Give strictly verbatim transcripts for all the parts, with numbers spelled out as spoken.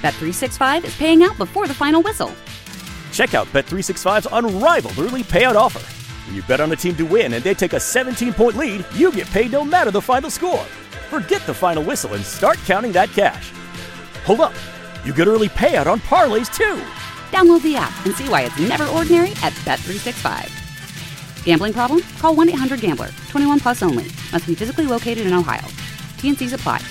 Bet three sixty-five is paying out before the final whistle. Check out Bet three sixty-five's unrivaled early payout offer. When you bet on a team to win and they take a seventeen-point lead, you get paid no matter the final score. Forget the final whistle and start counting that cash. Hold up. You get early payout on parlays, too. Download the app and see why it's never ordinary at Bet three sixty-five. Gambling problem? Call one eight hundred gambler. twenty-one plus only. Must be physically located in Ohio. T N Cs apply.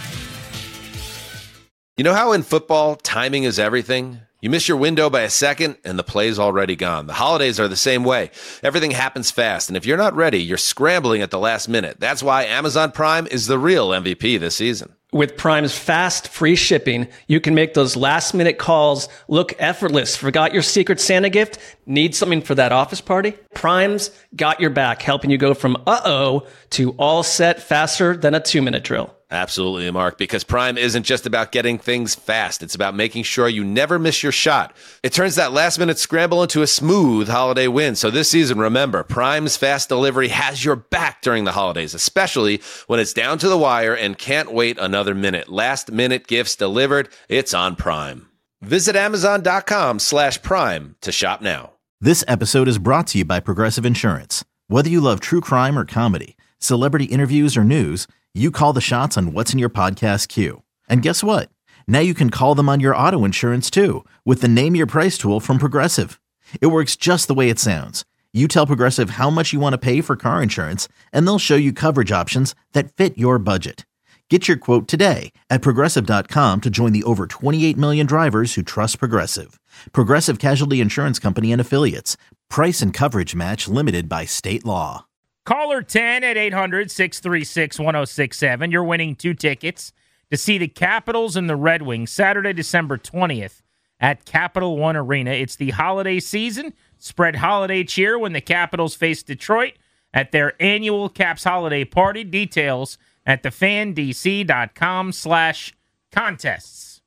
You know how in football, timing is everything? You miss your window by a second, and the play's already gone. The holidays are the same way. Everything happens fast, and if you're not ready, you're scrambling at the last minute. That's why Amazon Prime is the real M V P this season. With Prime's fast, free shipping, you can make those last-minute calls look effortless. Forgot your Secret Santa gift? Need something for that office party? Prime's got your back, helping you go from uh-oh to all set faster than a two-minute drill. Absolutely, Mark, because Prime isn't just about getting things fast. It's about making sure you never miss your shot. It turns that last-minute scramble into a smooth holiday win. So this season, remember, Prime's fast delivery has your back during the holidays, especially when it's down to the wire and can't wait another minute. Last-minute gifts delivered, it's on Prime. Visit Amazon.com slash Prime to shop now. This episode is brought to you by Progressive Insurance. Whether you love true crime or comedy, celebrity interviews or news, you call the shots on what's in your podcast queue. And guess what? Now you can call them on your auto insurance too with the Name Your Price tool from Progressive. It works just the way it sounds. You tell Progressive how much you want to pay for car insurance, and they'll show you coverage options that fit your budget. Get your quote today at Progressive dot com to join the over twenty-eight million drivers who trust Progressive. Progressive Casualty Insurance Company and Affiliates. Price and coverage match limited by state law. Caller ten at eight hundred, six three six, one oh six seven. You're winning two tickets to see the Capitals and the Red Wings Saturday, December twentieth at Capital One Arena. It's the holiday season. Spread holiday cheer when the Capitals face Detroit at their annual Caps holiday party. Details at thefandc.com slash contests.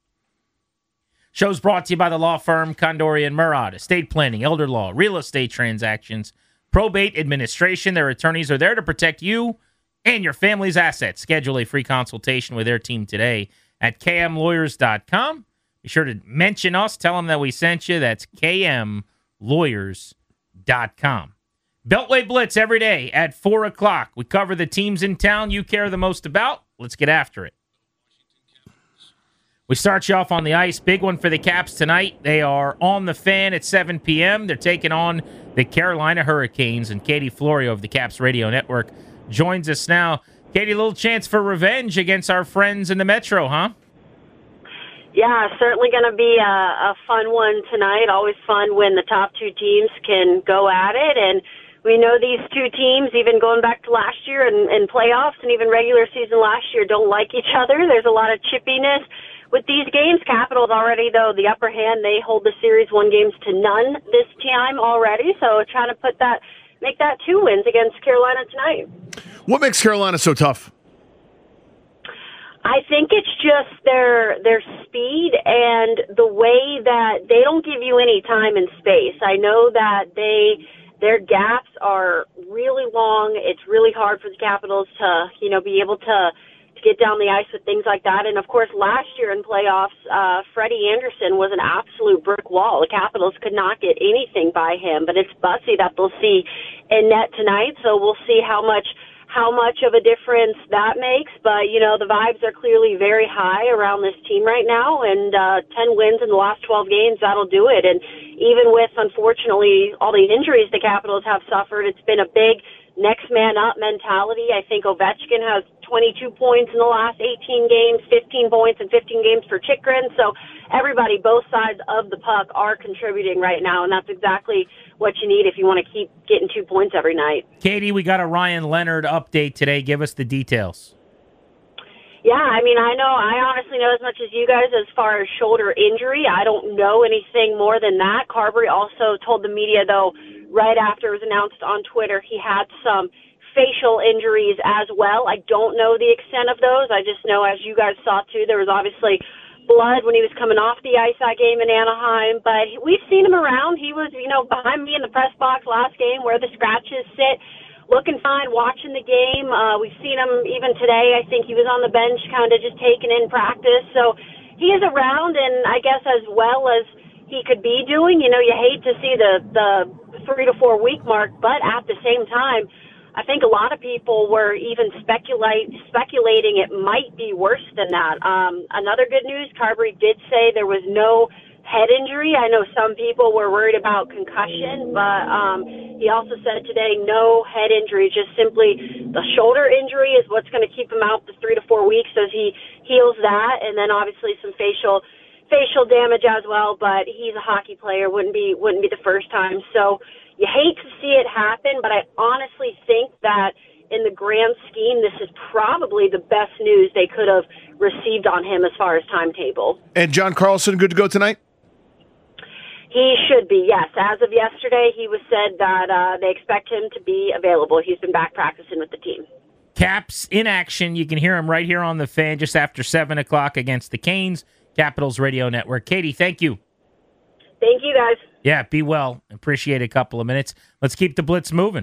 Show's brought to you by the law firm Condori and Murad. Estate planning, elder law, real estate transactions, probate administration. Their attorneys are there to protect you and your family's assets. Schedule a free consultation with their team today at k m lawyers dot com. Be sure to mention us. Tell them that we sent you. That's k m lawyers dot com. Beltway Blitz every day at four o'clock. We cover the teams in town you care the most about. Let's get after it. We start you off on the ice. Big one for the Caps tonight. They are on the Fan at seven p.m. They're taking on the Carolina Hurricanes, and Katie Florio of the Caps Radio Network joins us now. Katie, a little chance for revenge against our friends in the Metro, huh? Yeah, certainly going to be a, a fun one tonight. Always fun when the top two teams can go at it, and we know these two teams, even going back to last year and, and playoffs and even regular season last year, don't like each other. There's a lot of chippiness with these games. Capitals already, though, the upper hand. They hold the series one games to none this time already. So trying to put that, make that two wins against Carolina tonight. What makes Carolina so tough? I think it's just their their speed and the way that they don't give you any time and space. I know that they their gaps are really long. It's really hard for the Capitals to, you know, be able to to get down the ice with things like that. And, of course, last year in playoffs, uh, Freddie Anderson was an absolute brick wall. The Capitals could not get anything by him. But it's Bussy that they'll see in net tonight, so we'll see how much how much of a difference that makes. But, you know, the vibes are clearly very high around this team right now, and uh, ten wins in the last twelve games, that'll do it. And even with, unfortunately, all the injuries the Capitals have suffered, it's been a big next man up mentality. I think Ovechkin has twenty-two points in the last eighteen games, fifteen points in fifteen games for Chychrun. So everybody, both sides of the puck, are contributing right now, and that's exactly what you need if you want to keep getting two points every night. Katie, we got a Ryan Leonard update today. Give us the details. Yeah, I mean, I know, I honestly know as much as you guys as far as shoulder injury. I don't know anything more than that. Carberry also told the media, though, right after it was announced on Twitter, he had some facial injuries as well. I don't know the extent of those. I just know, as you guys saw, too, there was obviously blood when he was coming off the ice that game in Anaheim. But we've seen him around. He was, you know, behind me in the press box last game where the scratches sit, looking fine, watching the game. Uh, we've seen him even today. I think he was on the bench kind of just taking in practice. So he is around, and I guess as well as he could be doing. You know, you hate to see the the three to four week mark, but at the same time, I think a lot of people were even speculate speculating it might be worse than that. Um, another good news, Carberry did say there was no head injury. I know some people were worried about concussion, but um, he also said today no head injury, just simply the shoulder injury is what's going to keep him out the three to four weeks as he heals that, and then obviously some facial facial damage as well. But he's a hockey player, wouldn't be wouldn't be the first time. So you hate to see it happen, but I honestly think that in the grand scheme, this is probably the best news they could have received on him as far as timetable. And John Carlson, good to go tonight? He should be, yes. As of yesterday, he was said that uh, they expect him to be available. He's been back practicing with the team. Caps in action. You can hear him right here on the Fan just after seven o'clock against the Canes, Capitals Radio Network. Katie, thank you. Thank you, guys. Yeah, be well. Appreciate a couple of minutes. Let's keep the Blitz moving.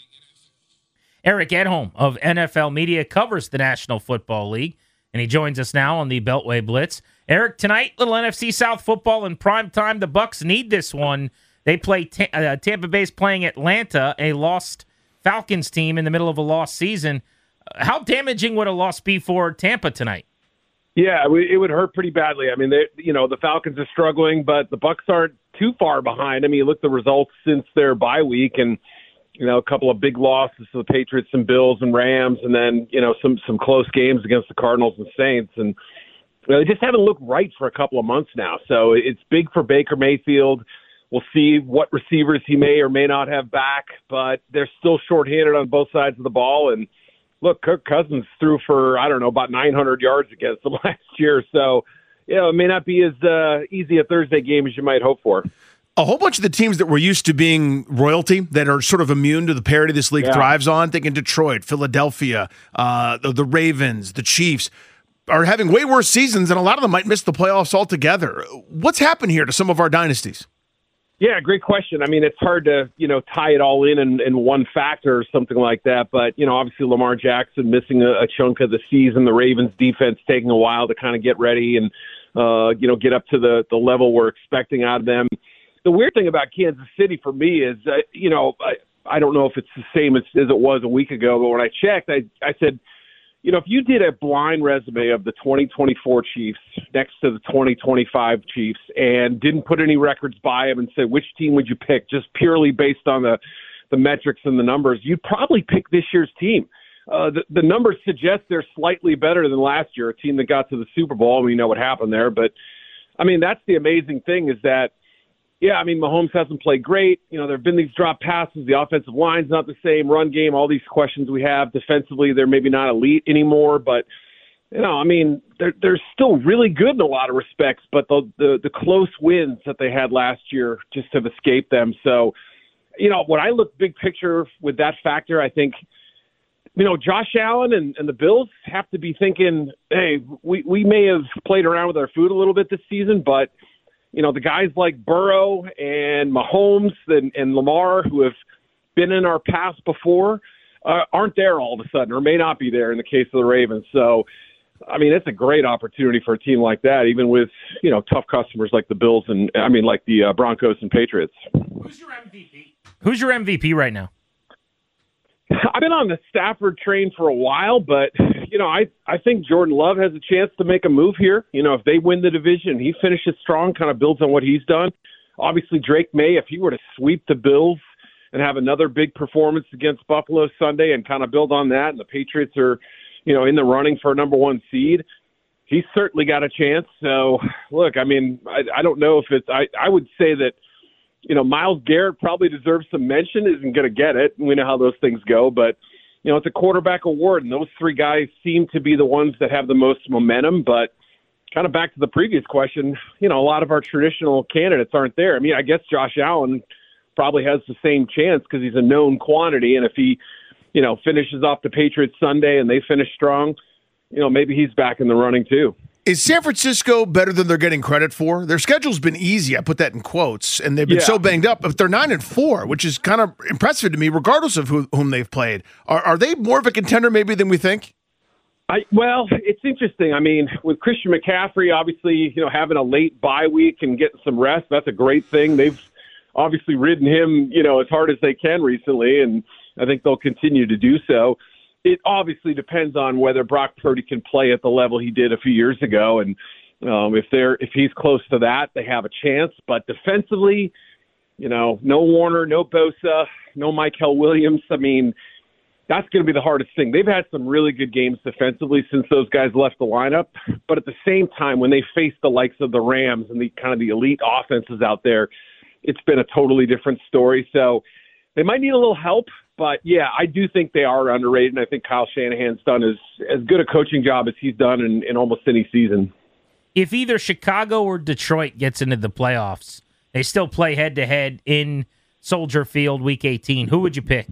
Eric Edholm of N F L Media covers the National Football League, and he joins us now on the Beltway Blitz. Eric, tonight, little N F C South football in prime time. The Bucs need this one. They play ta- uh, Tampa Bay's playing Atlanta, a lost Falcons team in the middle of a lost season. Uh, how damaging would a loss be for Tampa tonight? Yeah, it would hurt pretty badly. I mean, they, you know, the Falcons are struggling, but the Bucs aren't too far behind. I mean, you look at the results since their bye week, and you know, a couple of big losses to the Patriots and Bills and Rams, and then you know some some close games against the Cardinals and Saints, and you know, they just haven't looked right for a couple of months now. So it's big for Baker Mayfield. We'll see what receivers he may or may not have back, but they're still shorthanded on both sides of the ball. And look, Kirk Cousins threw for, I don't know, about nine hundred yards against them last year. So, you know, it may not be as uh, easy a Thursday game as you might hope for. A whole bunch of the teams that we're used to being royalty, that are sort of immune to the parity this league yeah. thrives on, thinking Detroit, Philadelphia, uh, the, the Ravens, the Chiefs, are having way worse seasons, and a lot of them might miss the playoffs altogether. What's happened here to some of our dynasties? Yeah, great question. I mean, it's hard to, you know, tie it all in, in in one factor or something like that. But, you know, obviously Lamar Jackson missing a, a chunk of the season, the Ravens defense taking a while to kind of get ready and, uh, you know, get up to the, the level we're expecting out of them. The weird thing about Kansas City for me is, uh, you know, I, I don't know if it's the same as, as it was a week ago, but when I checked, I, I said, you know, if you did a blind resume of the twenty twenty-four Chiefs next to the twenty twenty-five Chiefs and didn't put any records by them and said, which team would you pick just purely based on the, the metrics and the numbers, you'd probably pick this year's team. Uh, the, the numbers suggest they're slightly better than last year, a team that got to the Super Bowl. We know what happened there. But, I mean, that's the amazing thing is that, yeah, I mean, Mahomes hasn't played great. You know, there have been these drop passes. The offensive line's not the same. Run game, all these questions we have. Defensively, they're maybe not elite anymore. But, you know, I mean, they're, they're still really good in a lot of respects. But the, the the close wins that they had last year just have escaped them. So, you know, when I look big picture with that factor, I think, you know, Josh Allen and, and the Bills have to be thinking, hey, we, we may have played around with our food a little bit this season, but – you know, the guys like Burrow and Mahomes and, and Lamar, who have been in our past before, uh, aren't there all of a sudden, or may not be there in the case of the Ravens. So, I mean, it's a great opportunity for a team like that, even with, you know, tough customers like the Bills and, I mean, like the uh, Broncos and Patriots. Who's your M V P? Who's your M V P right now? I've been on the Stafford train for a while, but, you know, I, I think Jordan Love has a chance to make a move here. You know, if they win the division, he finishes strong, kind of builds on what he's done. Obviously, Drake May, if he were to sweep the Bills and have another big performance against Buffalo Sunday and kind of build on that, and the Patriots are, you know, in the running for a number one seed, he's certainly got a chance. So, look, I mean, I, I don't know if it's I, – I would say that, you know, Myles Garrett probably deserves some mention, isn't going to get it. We know how those things go, but, you know, it's a quarterback award, and those three guys seem to be the ones that have the most momentum. But kind of back to the previous question, you know, a lot of our traditional candidates aren't there. I mean, I guess Josh Allen probably has the same chance because he's a known quantity, and if he, you know, finishes off the Patriots Sunday and they finish strong, you know, maybe he's back in the running too. Is San Francisco better than they're getting credit for? Their schedule's been easy. I put that in quotes, and they've been yeah. so banged up. But they're nine and four, which is kind of impressive to me, regardless of who, whom they've played. Are, are they more of a contender maybe than we think? I, well, it's interesting. I mean, with Christian McCaffrey, obviously, you know, having a late bye week and getting some rest, that's a great thing. They've obviously ridden him, you know, as hard as they can recently, and I think they'll continue to do so. It obviously depends on whether Brock Purdy can play at the level he did a few years ago, and um, if they're if he's close to that, they have a chance. But defensively, you know, no Warner, no Bosa, no Michael Williams. I mean, that's going to be the hardest thing. They've had some really good games defensively since those guys left the lineup. But at the same time, when they face the likes of the Rams and the kind of the elite offenses out there, it's been a totally different story. So they might need a little help. But, yeah, I do think they are underrated, and I think Kyle Shanahan's done as, as good a coaching job as he's done in, in almost any season. If either Chicago or Detroit gets into the playoffs, they still play head-to-head in Soldier Field Week eighteen. Who would you pick?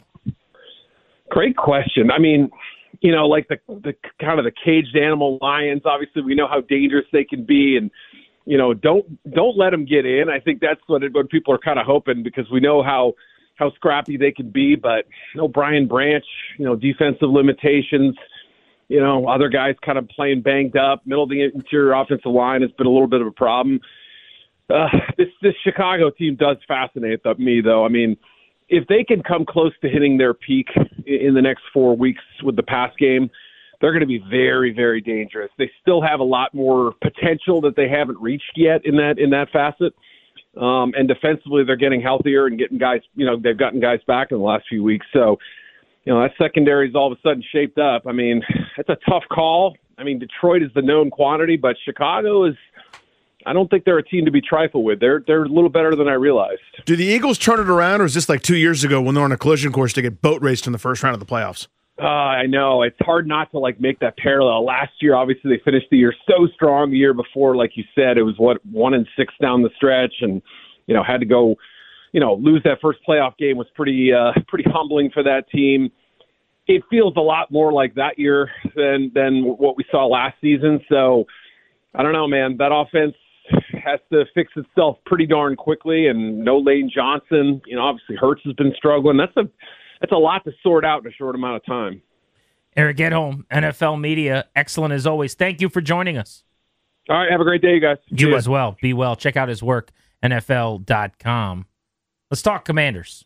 Great question. I mean, you know, like the the kind of the caged animal Lions, obviously we know how dangerous they can be, and, you know, don't don't let them get in. I think that's what, it, what people are kind of hoping, because we know how – how scrappy they can be, but you know, Brian Branch, you know, defensive limitations, you know, other guys kind of playing banged up. Middle of the interior offensive line has been a little bit of a problem. Uh, this this Chicago team does fascinate me, though. I mean, if they can come close to hitting their peak in the next four weeks with the pass game, they're going to be very, very dangerous. They still have a lot more potential that they haven't reached yet in that in that facet. Um, and defensively, they're getting healthier and getting guys, you know, they've gotten guys back in the last few weeks. So, you know, that secondary is all of a sudden shaped up. I mean, it's a tough call. I mean, Detroit is the known quantity, but Chicago is, I don't think they're a team to be trifled with. They're they're a little better than I realized. Do the Eagles turn it around, or is this like two years ago when they're on a collision course to get boat raced in the first round of the playoffs? Uh, I know. It's hard not to, like, make that parallel. Last year, obviously, they finished the year so strong. The year before, like you said, it was, what, one and six down the stretch, and, you know, had to go, you know, lose that first playoff game was pretty uh, pretty humbling for that team. It feels a lot more like that year than, than what we saw last season. So, I don't know, man. That offense has to fix itself pretty darn quickly, and no Lane Johnson. You know, obviously, Hurts has been struggling. That's a That's a lot to sort out in a short amount of time. Eric Edholm, N F L Media, excellent as always. Thank you for joining us. All right, have a great day, you guys. You Cheers. As well. Be well. Check out his work, N F L dot com. Let's talk Commanders.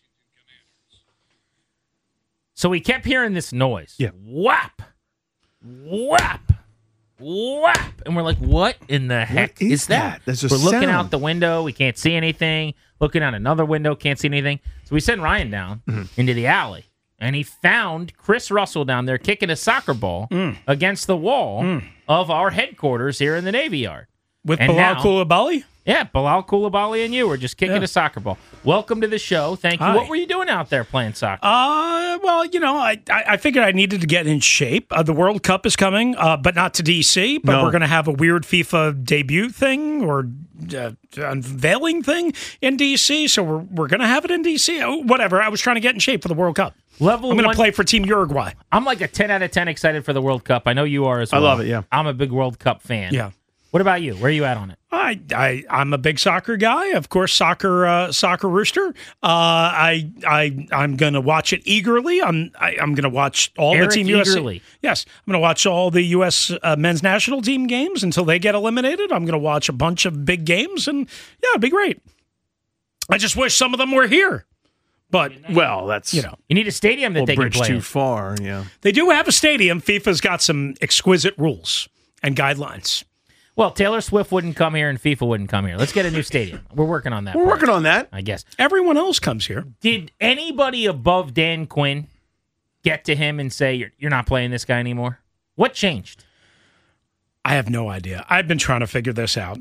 So we kept hearing this noise. Yeah. Whap! Whap! Whap! And we're like, what in the heck is, is that? that? There's a we're looking sound. out the window. We can't see anything. Looking out another window. Can't see anything. So we sent Ryan down mm-hmm. into the alley, and he found Chris Russell down there kicking a soccer ball mm. against the wall mm. of our headquarters here in the Navy Yard. With and Bilal now, Coulibaly? Yeah, Bilal Coulibaly and you were just kicking yeah. a soccer ball. Welcome to the show. Thank you. Hi. What were you doing out there playing soccer? Uh, well, you know, I, I, I figured I needed to get in shape. Uh, the World Cup is coming, uh, but not to D C, but no. we're going to have a weird FIFA debut thing or uh, unveiling thing in D C, so we're, we're going to have it in D C. Oh, whatever. I was trying to get in shape for the World Cup. Level I'm going one, to play for Team Uruguay. I'm like a ten out of ten excited for the World Cup. I know you are as well. I love it, yeah. I'm a big World Cup fan. Yeah. What about you? Where are you at on it? I, I I'm a big soccer guy, of course. Soccer, uh, soccer rooster. Uh, I I I'm gonna watch it eagerly. I'm I, I'm gonna watch all Eric the Team U S A. Eagerly. Yes, I'm gonna watch all the U S uh, men's national team games until they get eliminated. I'm gonna watch a bunch of big games, and yeah, it'd be great. I just wish some of them were here. But, well, that's, you know. You need a stadium that well, they can bridge play too in. far, yeah. They do have a stadium. FIFA's got some exquisite rules and guidelines. Well, Taylor Swift wouldn't come here and FIFA wouldn't come here. Let's get a new stadium. We're working on that. We're part, working on that. I guess. Everyone else comes here. Did anybody above Dan Quinn get to him and say, you're, you're not playing this guy anymore? What changed? I have no idea. I've been trying to figure this out.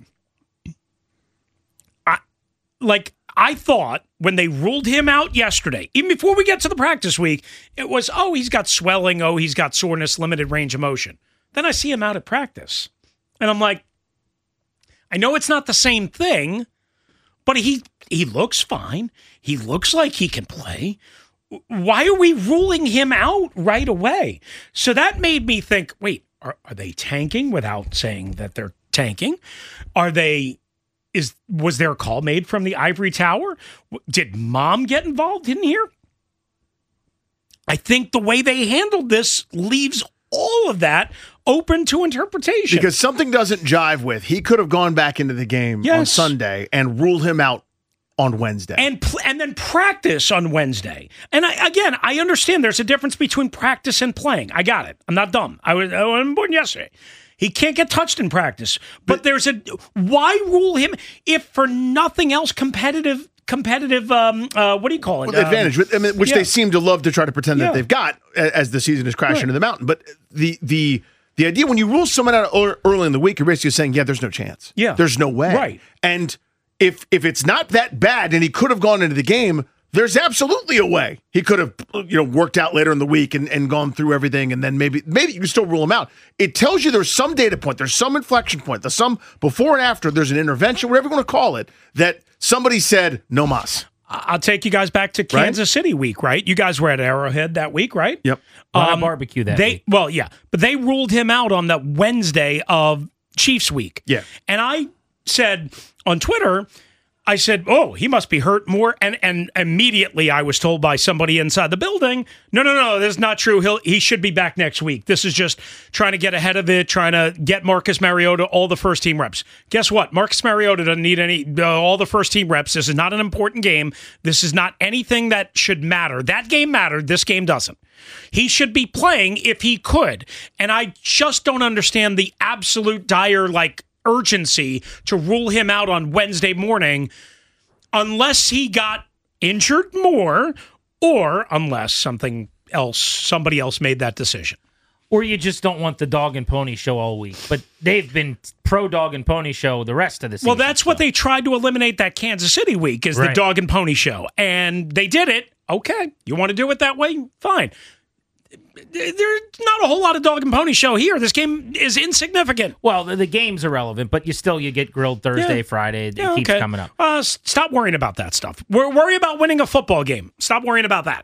I, like, I thought when they ruled him out yesterday, even before we get to the practice week, it was, oh, he's got swelling. Oh, he's got soreness, limited range of motion. Then I see him out at practice. And I'm like, I know it's not the same thing, but he he looks fine. He looks like he can play. Why are we ruling him out right away? So that made me think, wait, are, are they tanking without saying that they're tanking? Are they, is was there a call made from the ivory tower? Did mom get involved in here? I think the way they handled this leaves all of that open to interpretation. Because something doesn't jive with, he could have gone back into the game Yes. on Sunday and ruled him out on Wednesday. And pl- and then practice on Wednesday. And I, again, I understand there's a difference between practice and playing. I got it. I'm not dumb. I was, I was born yesterday. He can't get touched in practice. But, but there's a why rule him if for nothing else competitive competitive um uh what do you call it? Well, advantage, um, I mean, which yeah. they seem to love to try to pretend Yeah. that they've got as the season is crashing Right. into the mountain. But the the the idea when you rule someone out early in the week, you're basically saying, yeah, there's no chance. Yeah. There's no way. Right. And if if it's not that bad and he could have gone into the game, there's absolutely a way he could have, you know, worked out later in the week and, and gone through everything, and then maybe maybe you can still rule him out. It tells you there's some data point, there's some inflection point, there's some before and after, there's an intervention, whatever you want to call it, that somebody said no mas. I'll take you guys back to Kansas right? City week, right? You guys were at Arrowhead that week, right? Yep. Um, barbecue that they, week. Well, yeah, but they ruled him out on the Wednesday of Chiefs week. Yeah. And I said on Twitter, I said, oh, he must be hurt more. And and immediately I was told by somebody inside the building, no, no, no, this is not true. He'll, he should be back next week. This is just trying to get ahead of it, trying to get Marcus Mariota all the first team reps. Guess what? Marcus Mariota doesn't need any uh, all the first team reps. This is not an important game. This is not anything that should matter. That game mattered. This game doesn't. He should be playing if he could. And I just don't understand the absolute dire, like, urgency to rule him out on Wednesday morning unless he got injured more or unless something else, somebody else made that decision. Or you just don't want the dog and pony show all week. But they've been pro dog and pony show the rest of the season. Well, that's so. what they tried to eliminate that Kansas City week is right. the dog and pony show. And they did it. Okay. You want to do it that way? Fine. There's not a whole lot of dog and pony show here. This game is insignificant. Well, the, the game's irrelevant, but you still you get grilled Thursday, Yeah. Friday. It Yeah, keeps okay. coming up. Uh, s- stop worrying about that stuff. We're worry about winning a football game. Stop worrying about that.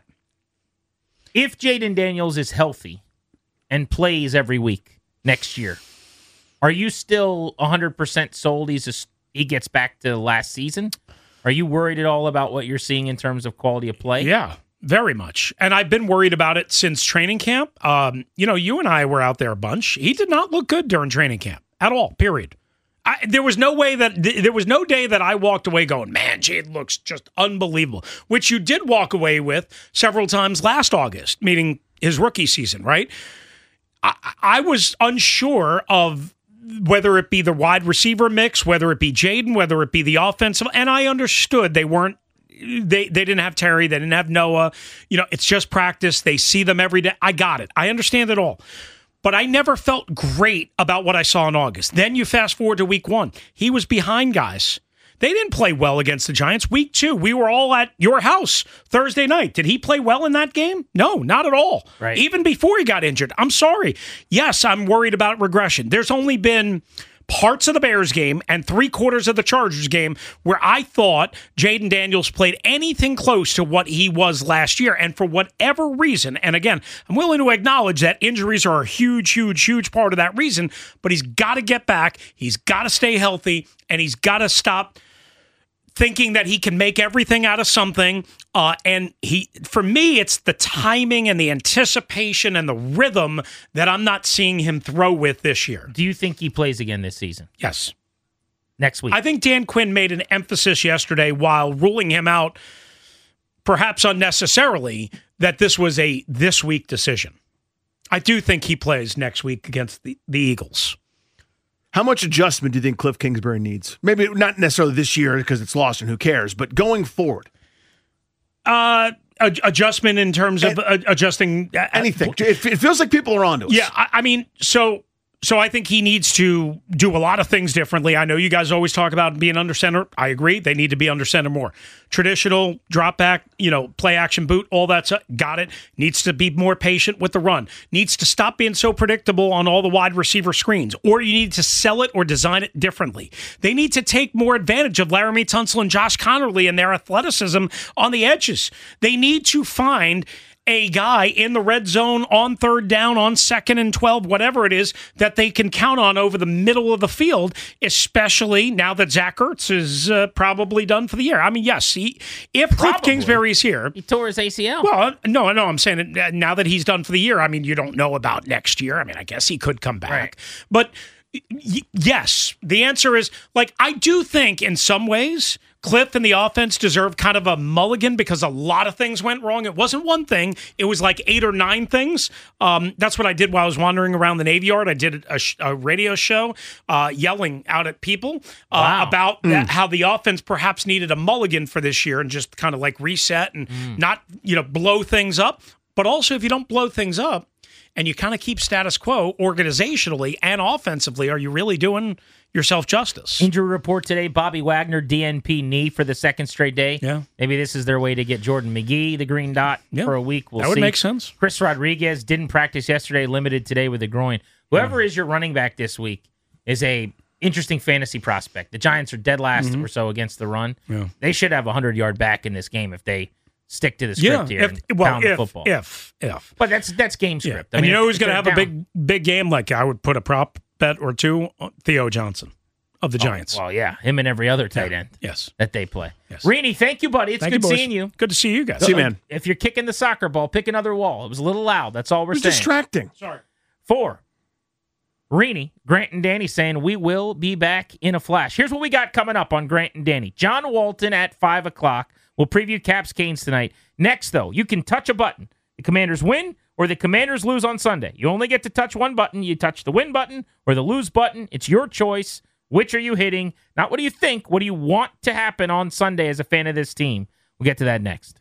If Jaden Daniels is healthy and plays every week next year, are you still one hundred percent sold he's a, he gets back to last season? Are you worried at all about what you're seeing in terms of quality of play? Yeah, very much. And I've been worried about it since training camp. Um, you know, you and I were out there a bunch. He did not look good during training camp at all, period. I, there was no way that th- there was no day that I walked away going, man, Jade looks just unbelievable, which you did walk away with several times last August, meaning his rookie season, right? I, I was unsure of whether it be the wide receiver mix, whether it be Jaden, whether it be the offensive, and I understood they weren't, they they didn't have Terry, they didn't have Noah, you know, it's just practice, they see them every day. I got it. I understand it all. But I never felt great about what I saw in August. Then you fast forward to week one. He was behind guys. They didn't play well against the Giants. Week two, we were all at your house Thursday night. Did he play well in that game? No, not at all. Right. Even before he got injured. I'm sorry. Yes, I'm worried about regression. There's only been parts of the Bears game and three quarters of the Chargers game where I thought Jaden Daniels played anything close to what he was last year. And for whatever reason, and again, I'm willing to acknowledge that injuries are a huge, huge, huge part of that reason, but he's got to get back. He's got to stay healthy, and he's got to stop thinking that he can make everything out of something. Uh, and he, for me, it's the timing and the anticipation and the rhythm that I'm not seeing him throw with this year. Do you think he plays again this season? Yes. Next week? I think Dan Quinn made an emphasis yesterday while ruling him out, perhaps unnecessarily, that this was a this week decision. I do think he plays next week against the, the Eagles. How much adjustment do you think Cliff Kingsbury needs? Maybe not necessarily this year because it's lost and who cares, but going forward. Uh, ad- adjustment in terms of uh, adjusting anything. It, it feels like people are onto us. Yeah, I, I mean, so so I think he needs to do a lot of things differently. I know you guys always talk about being under center. I agree. They need to be under center more. Traditional drop back, you know, play action boot, all that stuff. Got it. Needs to be more patient with the run. Needs to stop being so predictable on all the wide receiver screens. Or you need to sell it or design it differently. They need to take more advantage of Laramie Tunsil and Josh Connerly and their athleticism on the edges. They need to find a guy in the red zone on third down, on second and twelve, whatever it is, that they can count on over the middle of the field, especially now that Zach Ertz is uh, probably done for the year. I mean, yes, he, if Cliff Probably. Kingsbury is here. He tore his A C L. Well, no, no, I'm saying it, now that he's done for the year, I mean, you don't know about next year. I mean, I guess he could come back. Right. But y- yes, the answer is, like, I do think in some ways Cliff and the offense deserve kind of a mulligan because a lot of things went wrong. It wasn't one thing. It was like eight or nine things. Um, that's what I did while I was wandering around the Navy Yard. I did a, sh- a radio show uh, yelling out at people uh, Wow. about Mm. that, how the offense perhaps needed a mulligan for this year and just kind of like reset and Mm. not, you know, blow things up. But also, if you don't blow things up and you kind of keep status quo organizationally and offensively, are you really doing yourself justice? Injury report today, Bobby Wagner, D N P knee for the second straight day. Yeah. Maybe this is their way to get Jordan McGee, the green dot, Yeah. for a week. We'll That would see. make sense. Chris Rodriguez didn't practice yesterday, limited today with a groin. Whoever is your running back this week is a interesting fantasy prospect. The Giants are dead last Mhm. or so against the run. Yeah. They should have a hundred-yard back in this game if they stick to the script here if, and well, pound if, the football. if, if. But that's that's game Yeah. script. I and mean, you know if- who's if going to they're have a down- big, big game? Like I would put a prop bet or two on Theo Johnson of the Oh, Giants. well, yeah, him and every other tight end Yes. that they play. Yes. Reenie, thank you, buddy. It's Thank good you, boys. seeing you. Good to see you guys. See you, man. If you're kicking the soccer ball, pick another wall. It was a little loud. That's all we're It's saying. distracting. Sorry. Four. Reenie, Grant and Danny saying we will be back in a flash. Here's what we got coming up on Grant and Danny. John Walton at five o'clock. We'll preview Caps Canes tonight. Next, though, you can touch a button. The Commanders win or the Commanders lose on Sunday. You only get to touch one button. You touch the win button or the lose button. It's your choice. Which are you hitting? Not what do you think. What do you want to happen on Sunday as a fan of this team? We'll get to that next.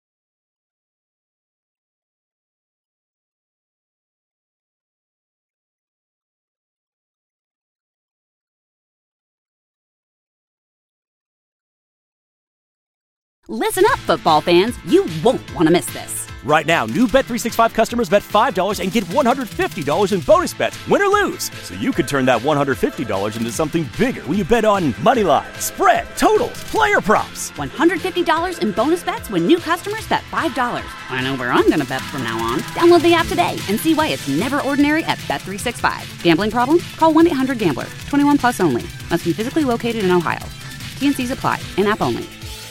Listen up, football fans. You won't want to miss this. Right now, new Bet three sixty-five customers bet five dollars and get one hundred fifty dollars in bonus bets, win or lose. So you could turn that one hundred fifty dollars into something bigger when you bet on money line, spread, totals, player props. one hundred fifty dollars in bonus bets when new customers bet five dollars. I know where I'm going to bet from now on. Download the app today and see why it's never ordinary at Bet three sixty-five. Gambling problem? Call one eight hundred gambler. twenty-one plus only. Must be physically located in Ohio. T N Cs apply. In-app only.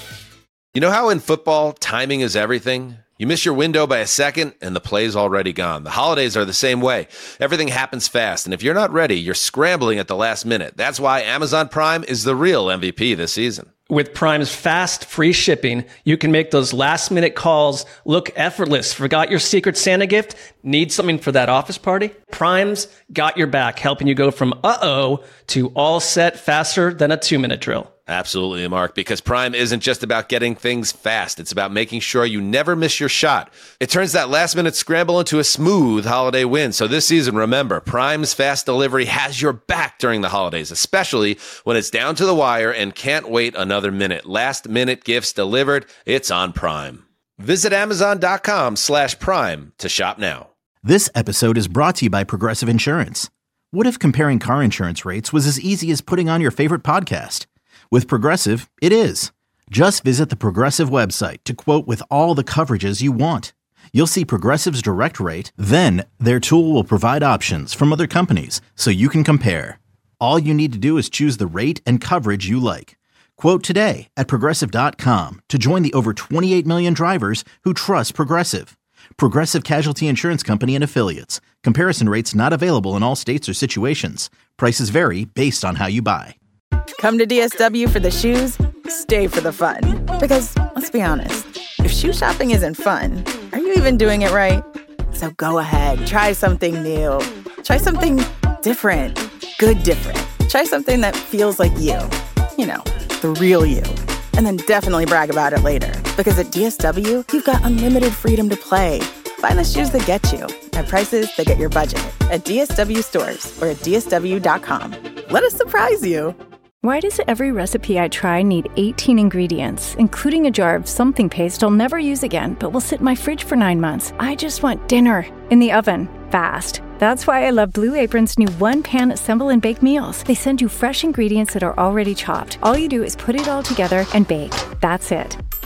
You know how in football, timing is everything? You miss your window by a second, and the play's already gone. The holidays are the same way. Everything happens fast, and if you're not ready, you're scrambling at the last minute. That's why Amazon Prime is the real M V P this season. With Prime's fast, free shipping, you can make those last-minute calls look effortless. Forgot your Secret Santa gift? Need something for that office party? Prime's got your back, helping you go from uh-oh to all set faster than a two-minute drill. Absolutely, Mark, because Prime isn't just about getting things fast. It's about making sure you never miss your shot. It turns that last-minute scramble into a smooth holiday win. So this season, remember, Prime's fast delivery has your back during the holidays, especially when it's down to the wire and can't wait another minute. Last-minute gifts delivered, it's on Prime. Visit Amazon.com slash Prime to shop now. This episode is brought to you by Progressive Insurance. What if comparing car insurance rates was as easy as putting on your favorite podcast? With Progressive, it is. Just visit the Progressive website to quote with all the coverages you want. You'll see Progressive's direct rate, then their tool will provide options from other companies so you can compare. All you need to do is choose the rate and coverage you like. Quote today at Progressive dot com to join the over twenty-eight million drivers who trust Progressive. Progressive Casualty Insurance Company and Affiliates. Comparison rates not available in all states or situations. Prices vary based on how you buy. Come to D S W for the shoes, stay for the fun. Because, let's be honest, if shoe shopping isn't fun, are you even doing it right? So go ahead, try something new. Try something different. Good different. Try something that feels like you. You know, the real you. And then definitely brag about it later. Because at D S W, you've got unlimited freedom to play. Find the shoes that get you at prices that get your budget at D S W stores or at D S W dot com. Let us surprise you. Why does every recipe I try need eighteen ingredients, including a jar of something paste I'll never use again, but will sit in my fridge for nine months? I just want dinner in the oven, fast. That's why I love Blue Apron's new one-pan assemble and bake meals. They send you fresh ingredients that are already chopped. All you do is put it all together and bake. That's it.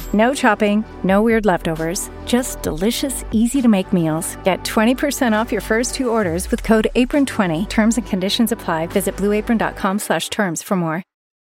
No chopping, no weird leftovers, just delicious, easy-to-make meals. Get twenty percent off your first two orders with code apron twenty. Terms and conditions apply. Visit blue apron dot com slash terms for more.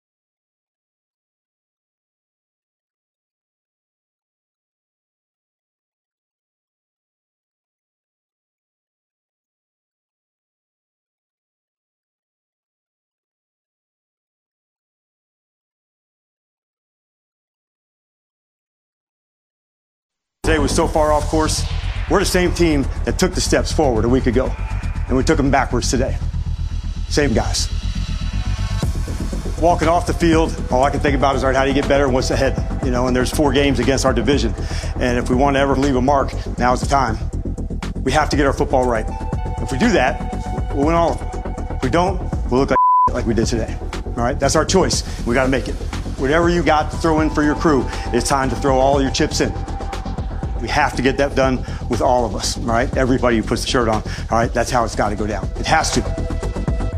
Today was so far off course. We're the same team that took the steps forward a week ago, and we took them backwards today. Same guys. Walking off the field, all I can think about is, all right, how do you get better and what's ahead? You know, and there's four games against our division. And if we want to ever leave a mark, now's the time. We have to get our football right. If we do that, we'll win all of them. If we don't, we'll look like like we did today. All right, that's our choice. We got to make it. Whatever you got to throw in for your crew, it's time to throw all your chips in. We have to get that done with all of us, all right? Everybody who puts the shirt on, all right? That's how it's got to go down. It has to.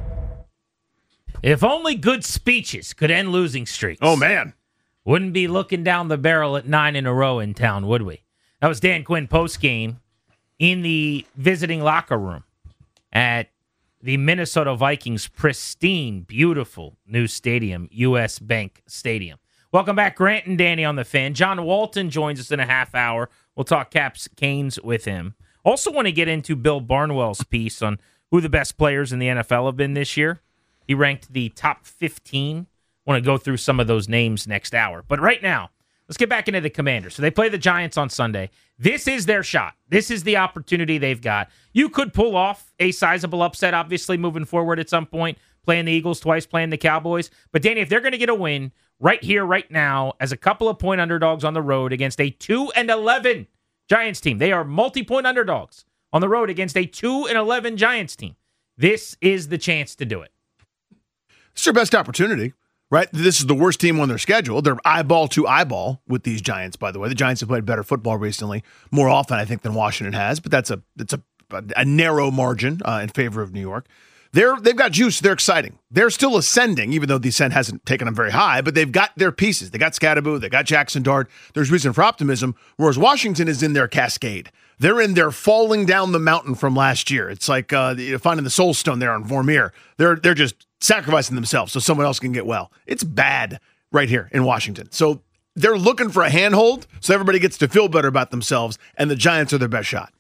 If only good speeches could end losing streaks. Oh, man. Wouldn't be looking down the barrel at nine in a row in town, would we? That was Dan Quinn postgame in the visiting locker room at the Minnesota Vikings' pristine, beautiful new stadium, U S Bank Stadium. Welcome back, Grant and Danny on the Fan. John Walton joins us in a half hour. We'll talk Caps Canes with him. Also want to get into Bill Barnwell's piece on who the best players in the N F L have been this year. He ranked the top fifteen. Want to go through some of those names next hour. But right now, let's get back into the Commanders. So they play the Giants on Sunday. This is their shot. This is the opportunity they've got. You could pull off a sizable upset, obviously, moving forward at some point, playing the Eagles twice, playing the Cowboys. But, Danny, if they're going to get a win right here, right now, as a couple of point underdogs on the road against a two and eleven Giants team, they are multi-point underdogs on the road against a two and eleven Giants team. This is the chance to do it. It's their best opportunity, right? This is the worst team on their schedule. They're eyeball to eyeball with these Giants, by the way. The Giants have played better football recently, more often, I think, than Washington has, but that's a it's a, a narrow margin uh, in favor of New York. They're, they've got juice. They're exciting. They're still ascending, even though the ascent hasn't taken them very high, but they've got their pieces. They got Scatterbo. They got Jackson Dart. There's reason for optimism, whereas Washington is in their cascade. They're in their falling down the mountain from last year. It's like uh, finding the soul stone there on Vormir. They're, they're just sacrificing themselves so someone else can get well. It's bad right here in Washington. So they're looking for a handhold so everybody gets to feel better about themselves, and the Giants are their best shot.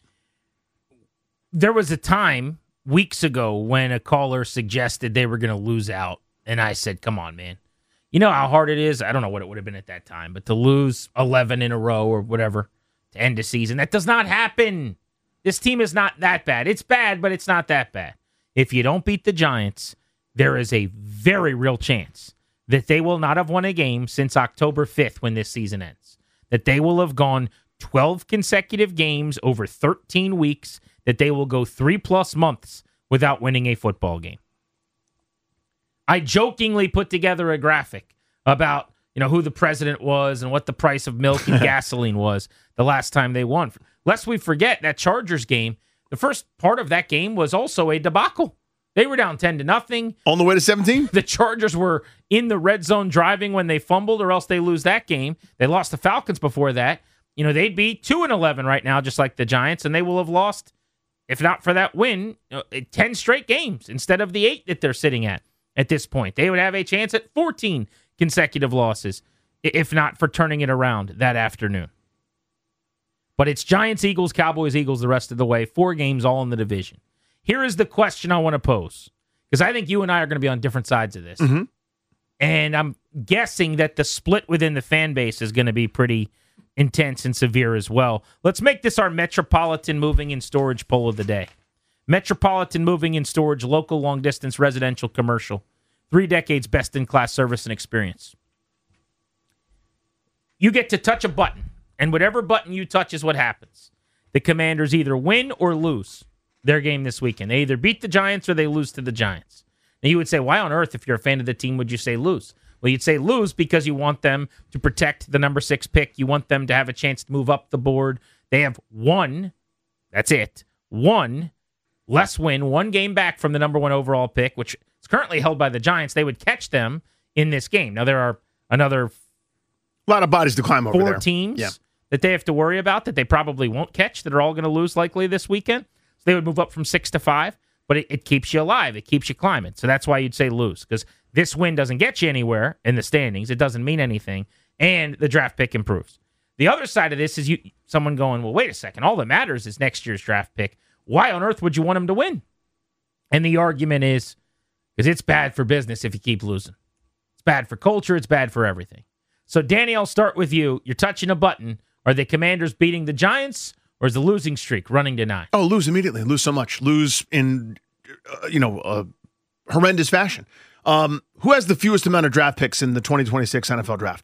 There was a time weeks ago when a caller suggested they were going to lose out, and I said, come on, man. You know how hard it is? I don't know what it would have been at that time, but to lose eleven in a row or whatever to end the season, that does not happen. This team is not that bad. It's bad, but it's not that bad. If you don't beat the Giants, there is a very real chance that they will not have won a game since October fifth when this season ends, that they will have gone twelve consecutive games over thirteen weeks, that they will go three-plus months without winning a football game. I jokingly put together a graphic about, you know, who the president was and what the price of milk and gasoline was the last time they won. Lest we forget that Chargers game, the first part of that game was also a debacle. They were down ten to nothing. On the way to seventeen? The Chargers were in the red zone driving when they fumbled, or else they lose that game. They lost the Falcons before that. You know, they'd be two and eleven right now, just like the Giants, and they will have lost, if not for that win, you know, ten straight games instead of the eight that they're sitting at at this point. They would have a chance at fourteen consecutive losses, if not for turning it around that afternoon. But it's Giants, Eagles, Cowboys, Eagles the rest of the way. Four games all in the division. Here is the question I want to pose, because I think you and I are going to be on different sides of this. Mm-hmm. And I'm guessing that the split within the fan base is going to be pretty intense and severe as well. Let's make this our Metropolitan Moving and Storage poll of the day. Metropolitan Moving and Storage, local, long-distance, residential, commercial. Three decades best-in-class service and experience. You get to touch a button, and whatever button you touch is what happens. The Commanders either win or lose their game this weekend. They either beat the Giants or they lose to the Giants. Now, you would say, why on earth, if you're a fan of the team, would you say lose? Well, you'd say lose because you want them to protect the number six pick. You want them to have a chance to move up the board. They have one, that's it, one less win, one game back from the number one overall pick, which is currently held by the Giants. They would catch them in this game. Now, there are another A lot of bodies to climb over four there. teams Yeah. that they have to worry about that they probably won't catch that are all going to lose likely this weekend. So they would move up from six to five, but it, it keeps you alive. It keeps you climbing. So that's why you'd say lose, because this win doesn't get you anywhere in the standings. It doesn't mean anything, and the draft pick improves. The other side of this is you someone going, well, wait a second. All that matters is next year's draft pick. Why on earth would you want him to win? And the argument is because it's bad for business if you keep losing. It's bad for culture. It's bad for everything. So, Danny, I'll start with you. You're touching a button. Are the Commanders beating the Giants, or is the losing streak running to nine? Oh, lose immediately. Lose so much. Lose in, uh, you know, uh, horrendous fashion. Um, who has the fewest amount of draft picks in the twenty twenty-six N F L draft?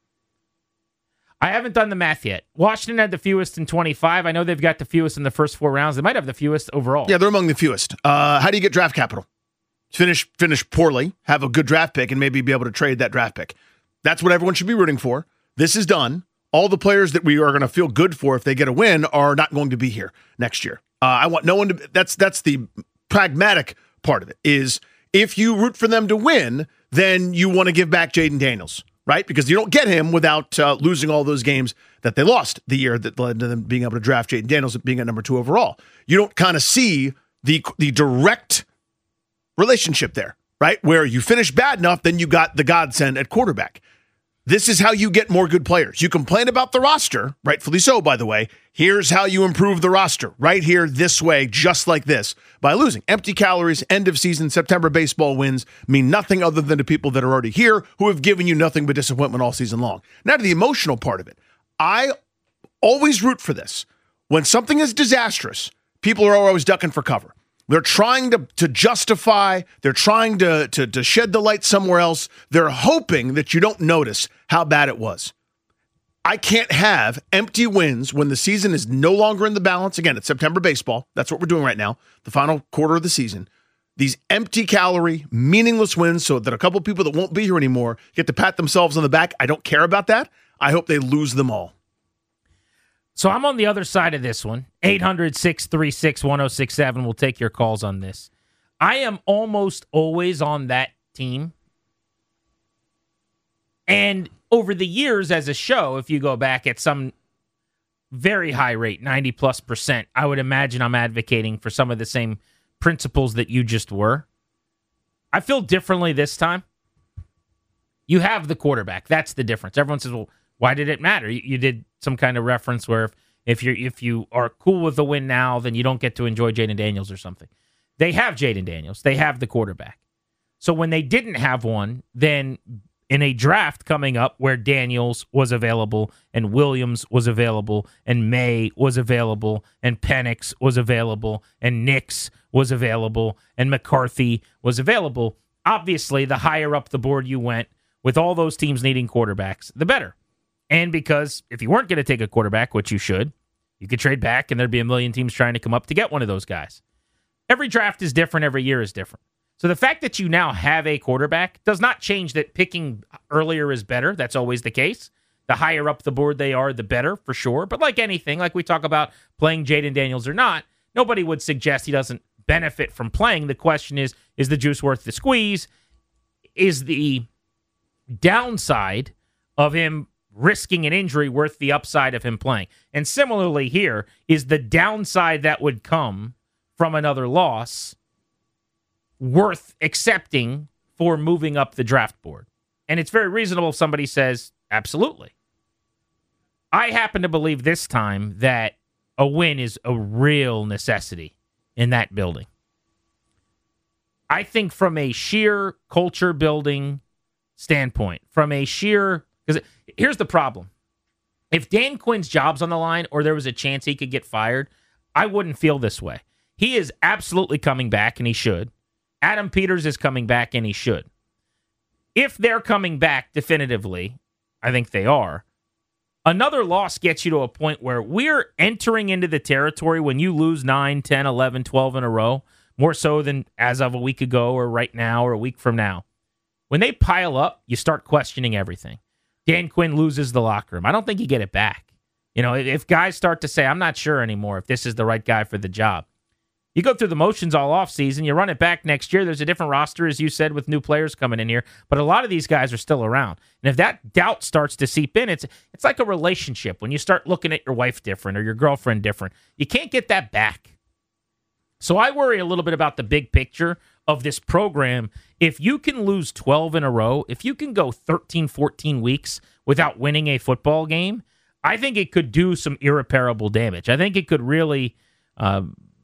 I haven't done the math yet. Washington had the fewest in twenty-five. I know they've got the fewest in the first four rounds. They might have the fewest overall. Yeah, they're among the fewest. Uh, how do you get draft capital? Finish finish poorly, have a good draft pick, and maybe be able to trade that draft pick. That's what everyone should be rooting for. This is done. All the players that we are going to feel good for if they get a win are not going to be here next year. Uh, I want no one to. That's that's the pragmatic part of it. Is if you root for them to win, then you want to give back Jaden Daniels, right? Because you don't get him without uh, losing all those games that they lost the year that led to them being able to draft Jaden Daniels being at number two overall. You don't kind of see the the direct relationship there, right? Where you finish bad enough, then you got the godsend at quarterback. This is how you get more good players. You complain about the roster, rightfully so, by the way. Here's how you improve the roster, right here, this way, just like this, by losing. Empty calories, end of season, September baseball wins mean nothing other than to people that are already here who have given you nothing but disappointment all season long. Now to the emotional part of it. I always root for this. When something is disastrous, people are always ducking for cover. They're trying to, to justify, they're trying to, to, to shed the light somewhere else. They're hoping that you don't notice how bad it was. I can't have empty wins when the season is no longer in the balance. Again, it's September baseball. That's what we're doing right now, the final quarter of the season. These empty calorie, meaningless wins so that a couple people that won't be here anymore get to pat themselves on the back. I don't care about that. I hope they lose them all. So I'm on the other side of this one. eight hundred, six three six, one oh six seven. We'll take your calls on this. I am almost always on that team. And over the years as a show, if you go back at some very high rate, ninety plus percent, I would imagine I'm advocating for some of the same principles that you just were. I feel differently this time. You have the quarterback. That's the difference. Everyone says, well, why did it matter? You, you did some kind of reference where if, if you're if you are cool with the win now, then you don't get to enjoy Jaden Daniels or something. They have Jaden Daniels. They have the quarterback. So when they didn't have one, then in a draft coming up where Daniels was available and Williams was available and May was available and Penix was available and Nix was available and McCarthy was available, obviously the higher up the board you went with all those teams needing quarterbacks, the better. And because if you weren't going to take a quarterback, which you should, you could trade back and there'd be a million teams trying to come up to get one of those guys. Every draft is different. Every year is different. So the fact that you now have a quarterback does not change that picking earlier is better. That's always the case. The higher up the board they are, the better, for sure. But like anything, like we talk about playing Jaden Daniels or not, nobody would suggest he doesn't benefit from playing. The question is, is the juice worth the squeeze? Is the downside of him risking an injury worth the upside of him playing? And similarly here, is the downside that would come from another loss worth accepting for moving up the draft board? And it's very reasonable if somebody says, absolutely. I happen to believe this time that a win is a real necessity in that building. I think from a sheer culture building standpoint, from a sheer... Because here's the problem. If Dan Quinn's job's on the line or there was a chance he could get fired, I wouldn't feel this way. He is absolutely coming back, and he should. Adam Peters is coming back, and he should. If they're coming back definitively, I think they are, another loss gets you to a point where we're entering into the territory when you lose nine, ten, eleven, twelve in a row, more so than as of a week ago or right now or a week from now. When they pile up, you start questioning everything. Dan Quinn loses the locker room. I don't think you get it back. You know, if guys start to say, I'm not sure anymore if this is the right guy for the job, You go through the motions all offseason. You run it back next year. There's a different roster, as you said, with new players coming in here. But a lot of these guys are still around. And if that doubt starts to seep in, it's it's like a relationship. When you start looking at your wife different or your girlfriend different, you can't get that back. So I worry a little bit about the big picture of this program. If you can lose twelve in a row, if you can go thirteen, fourteen weeks without winning a football game, I think it could do some irreparable damage. I think it could really uh,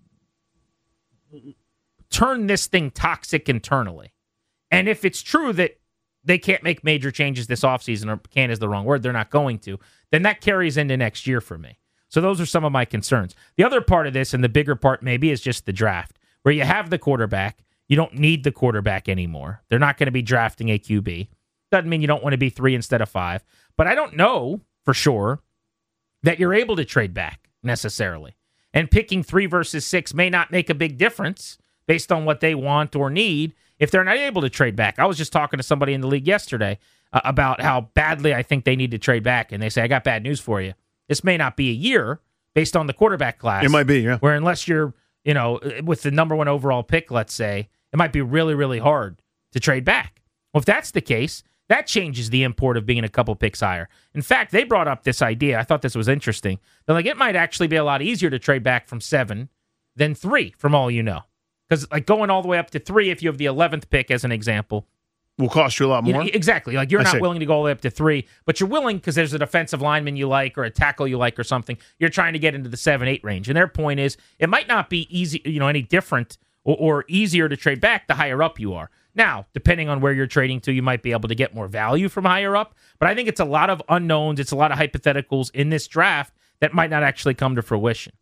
turn this thing toxic internally. And if it's true that they can't make major changes this offseason, or can't is the wrong word, they're not going to, then that carries into next year for me. So those are some of my concerns. The other part of this, and the bigger part maybe, is just the draft, where you have the quarterback. You don't need the quarterback anymore. They're not going to be drafting a Q B. Doesn't mean you don't want to be three instead of five. But I don't know for sure that you're able to trade back necessarily. And picking three versus six may not make a big difference based on what they want or need if they're not able to trade back. I was just talking to somebody in the league yesterday uh, about how badly I think they need to trade back. And they say, I got bad news for you. This may not be a year based on the quarterback class. It might be, yeah. Where unless you're, you know, with the number one overall pick, let's say, it might be really, really hard to trade back. Well, if that's the case, that changes the import of being a couple picks higher. In fact, they brought up this idea. I thought this was interesting. They're like, it might actually be a lot easier to trade back from seven than three, from all you know. Because like going all the way up to three, if you have the eleventh pick as an example, will cost you a lot more. You know, exactly. Like you're I not see. willing to go all the way up to three, but you're willing because there's a defensive lineman you like or a tackle you like or something. You're trying to get into the seven, eight range. And their point is it might not be easy, you know, any different or, or easier to trade back the higher up you are. Now, depending on where you're trading to, you might be able to get more value from higher up. But I think it's a lot of unknowns. It's a lot of hypotheticals in this draft that might not actually come to fruition.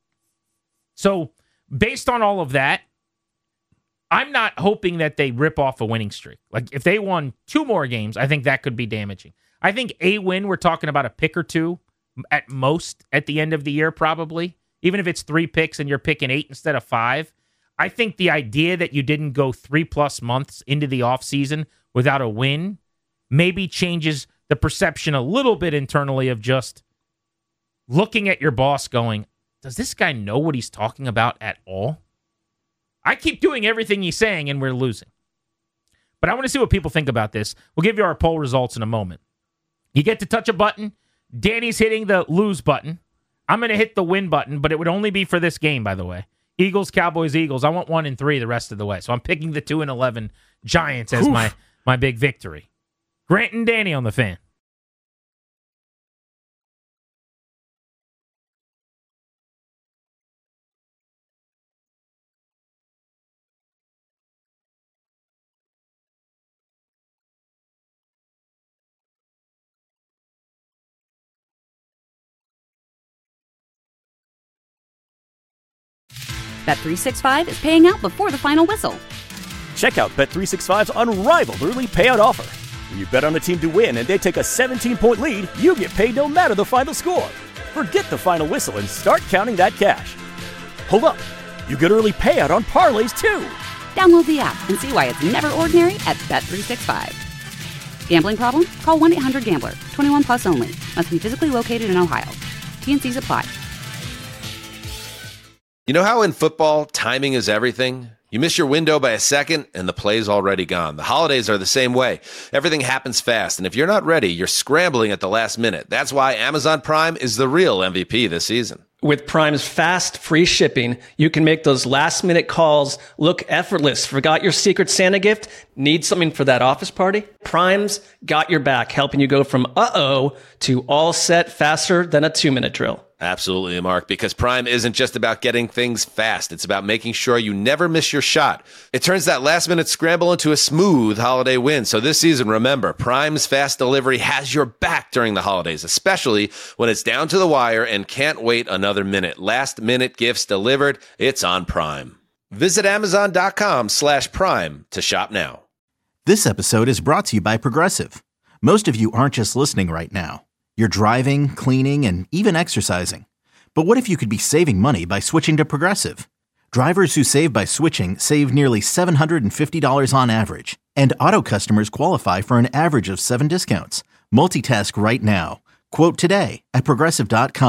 So based on all of that, I'm not hoping that they rip off a winning streak. Like, if they won two more games, I think that could be damaging. I think a win, we're talking about a pick or two at most at the end of the year, probably. Even if it's three picks and you're picking eight instead of five. I think the idea that you didn't go three-plus months into the offseason without a win maybe changes the perception a little bit internally of just looking at your boss going, does this guy know what he's talking about at all? I keep doing everything he's saying, and we're losing. But I want to see what people think about this. We'll give you our poll results in a moment. You get to touch a button. Danny's hitting the lose button. I'm going to hit the win button, but it would only be for this game, by the way. Eagles, Cowboys, Eagles. I want one and three the rest of the way. So I'm picking the two and eleven Giants as my, my big victory. Grant and Danny on the Fan. Bet three sixty-five is paying out before the final whistle. Check out Bet three sixty-five's unrivaled early payout offer. When you bet on a team to win and they take a seventeen-point lead, you get paid no matter the final score. Forget the final whistle and start counting that cash. Hold up. You get early payout on parlays, too. Download the app and see why it's never ordinary at Bet three sixty-five. Gambling problem? Call one eight hundred gambler. twenty-one plus only. Must be physically located in Ohio. T and C's apply. You know how in football, timing is everything? You miss your window by a second, and the play's already gone. The holidays are the same way. Everything happens fast, and if you're not ready, you're scrambling at the last minute. That's why Amazon Prime is the real M V P this season. With Prime's fast, free shipping, you can make those last-minute calls look effortless. Forgot your Secret Santa gift? Need something for that office party? Prime's got your back, helping you go from uh-oh to all set faster than a two-minute drill. Absolutely, Mark, because Prime isn't just about getting things fast. It's about making sure you never miss your shot. It turns that last-minute scramble into a smooth holiday win. So this season, remember, Prime's fast delivery has your back during the holidays, especially when it's down to the wire and can't wait another minute. Last-minute gifts delivered. It's on Prime. Visit Amazon.com slash Prime to shop now. This episode is brought to you by Progressive. Most of you aren't just listening right now. You're driving, cleaning, and even exercising. But what if you could be saving money by switching to Progressive? Drivers who save by switching save nearly seven hundred fifty dollars on average. And auto customers qualify for an average of seven discounts. Multitask right now. Quote today at Progressive dot com.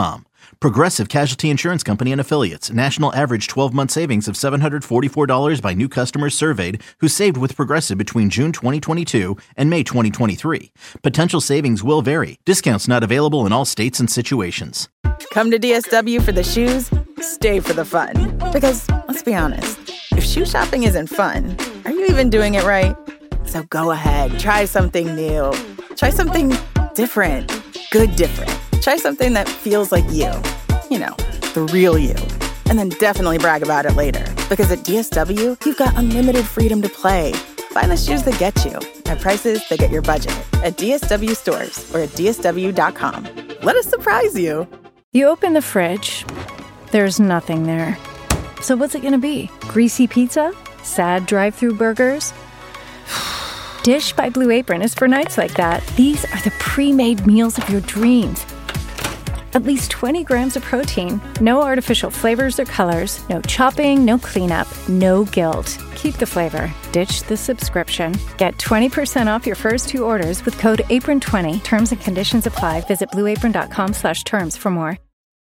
Progressive Casualty Insurance Company and Affiliates. National average twelve-month savings of seven hundred forty-four dollars by new customers surveyed who saved with Progressive between June twenty twenty-two and May twenty twenty-three. Potential savings will vary. Discounts not available in all states and situations. Come to D S W for the shoes, stay for the fun. Because, let's be honest, if shoe shopping isn't fun, are you even doing it right? So go ahead, try something new. Try something different. Good different. Try something that feels like you. You know, the real you. And then definitely brag about it later. Because at D S W, you've got unlimited freedom to play. Find the shoes that get you at prices that get your budget at D S W stores or at D S W dot com. Let us surprise you. You open the fridge, there's nothing there. So what's it gonna be? Greasy pizza? Sad drive-thru burgers? Dish by Blue Apron is for nights like that. These are the pre-made meals of your dreams. At least twenty grams of protein, no artificial flavors or colors, no chopping, no cleanup, no guilt. Keep the flavor, ditch the subscription. Get twenty percent off your first two orders with code apron twenty. Terms and conditions apply. Visit blue apron dot com slash terms for more.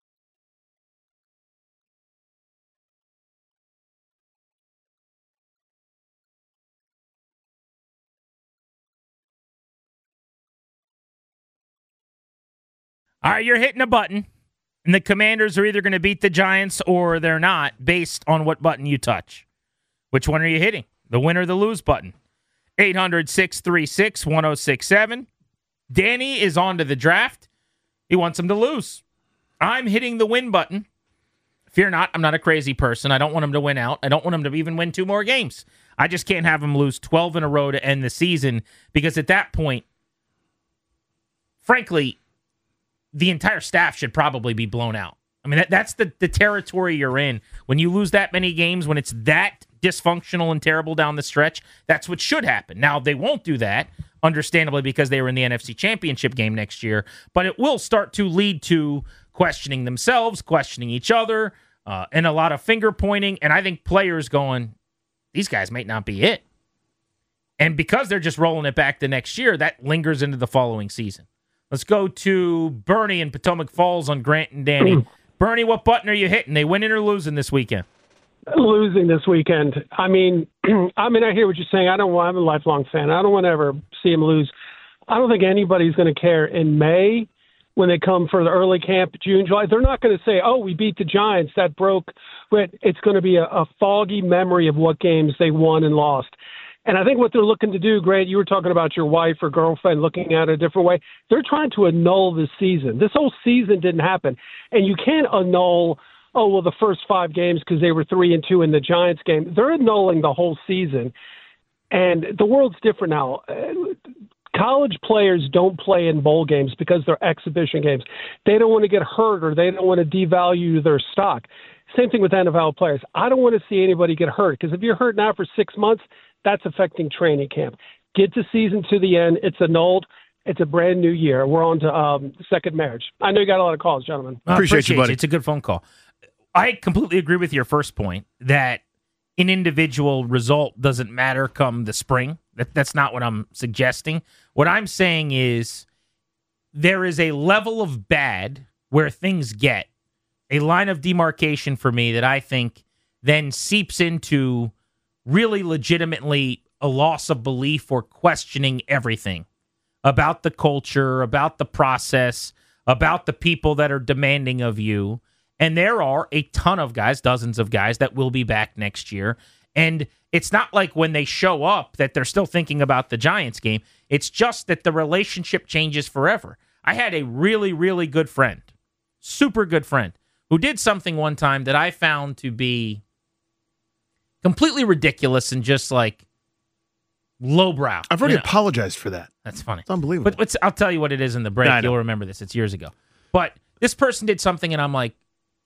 All right, you're hitting a button, and the Commanders are either going to beat the Giants or they're not, based on what button you touch. Which one are you hitting? The win or the lose button? eight hundred, six three six, one oh six seven. Danny is on to the draft. He wants him to lose. I'm hitting the win button. Fear not, I'm not a crazy person. I don't want him to win out. I don't want him to even win two more games. I just can't have him lose twelve in a row to end the season, because at that point, frankly, the entire staff should probably be blown out. I mean, that, that's the, the territory you're in. When you lose that many games, when it's that dysfunctional and terrible down the stretch, that's what should happen. Now, they won't do that, understandably, because they were in the N F C Championship game next year, but it will start to lead to questioning themselves, questioning each other, uh, and a lot of finger-pointing, and I think players going, these guys might not be it. And because they're just rolling it back the next year, that lingers into the following season. Let's go to Bernie in Potomac Falls on Grant and Danny. Bernie, what button are you hitting? They winning or losing this weekend? Losing this weekend. I mean, I mean, I hear what you're saying. I don't want. I'm a lifelong fan. I don't want to ever see him lose. I don't think anybody's going to care in May when they come for the early camp, June, July. They're not going to say, "Oh, we beat the Giants. That broke." But it's going to be a, a foggy memory of what games they won and lost. And I think what they're looking to do, Grant, you were talking about your wife or girlfriend looking at it a different way. They're trying to annul this season. This whole season didn't happen. And you can't annul, oh, well, the first five games because they were three and two in the Giants game. They're annulling the whole season. And the world's different now. College players don't play in bowl games because they're exhibition games. They don't want to get hurt or they don't want to devalue their stock. Same thing with N F L players. I don't want to see anybody get hurt because if you're hurt now for six months, that's affecting training camp. Get the season to the end. It's annulled. It's a brand new year. We're on to um, second marriage. I know you got a lot of calls, gentlemen. I appreciate, appreciate you, buddy. It's a good phone call. I completely agree with your first point that an individual result doesn't matter come the spring. That, that's not what I'm suggesting. What I'm saying is there is a level of bad where things get a line of demarcation for me that I think then seeps into really legitimately a loss of belief or questioning everything about the culture, about the process, about the people that are demanding of you. And there are a ton of guys, dozens of guys that will be back next year. And it's not like when they show up that they're still thinking about the Giants game. It's just that the relationship changes forever. I had a really, really good friend, super good friend, who did something one time that I found to be completely ridiculous and just like lowbrow. I've already you know. apologized for that. That's funny. It's unbelievable. But what's, I'll tell you what it is in the break. No, You'll remember this. It's years ago. But this person did something, and I'm like,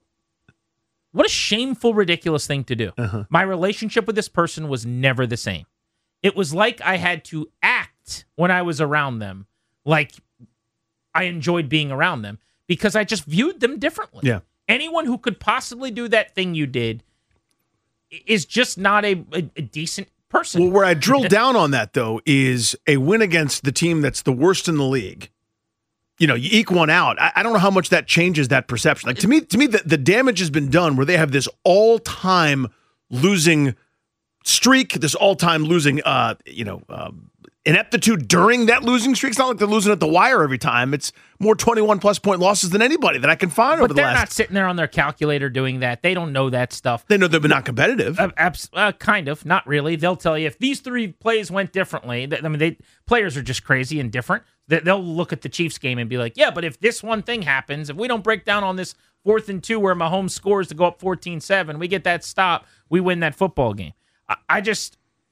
what a shameful, ridiculous thing to do. Uh-huh. My relationship with this person was never the same. It was like I had to act when I was around them like I enjoyed being around them because I just viewed them differently. Yeah. Anyone who could possibly do that thing you did is just not a, a, a decent person. Well, where I drill down on that, though, is a win against the team that's the worst in the league you know, you eke one out. I, I don't know how much that changes that perception. Like to me, to me, the, the damage has been done where they have this all-time losing streak, this all-time losing, uh, you know, um, ineptitude during that losing streak. It's not like they're losing at the wire every time. It's more twenty-one plus point losses than anybody that I can find but over the they're last. not sitting there on their calculator doing that. They don't know that stuff. They know they've been not competitive. Uh, abs- uh, kind of, not really. They'll tell you if these three plays went differently. Th- I mean, they players are just crazy and different. They- they'll look at the Chiefs game and be like, yeah, but if this one thing happens, if we don't break down on this fourth and two where Mahomes scores to go up fourteen seven, we get that stop, we win that football game. I, I just,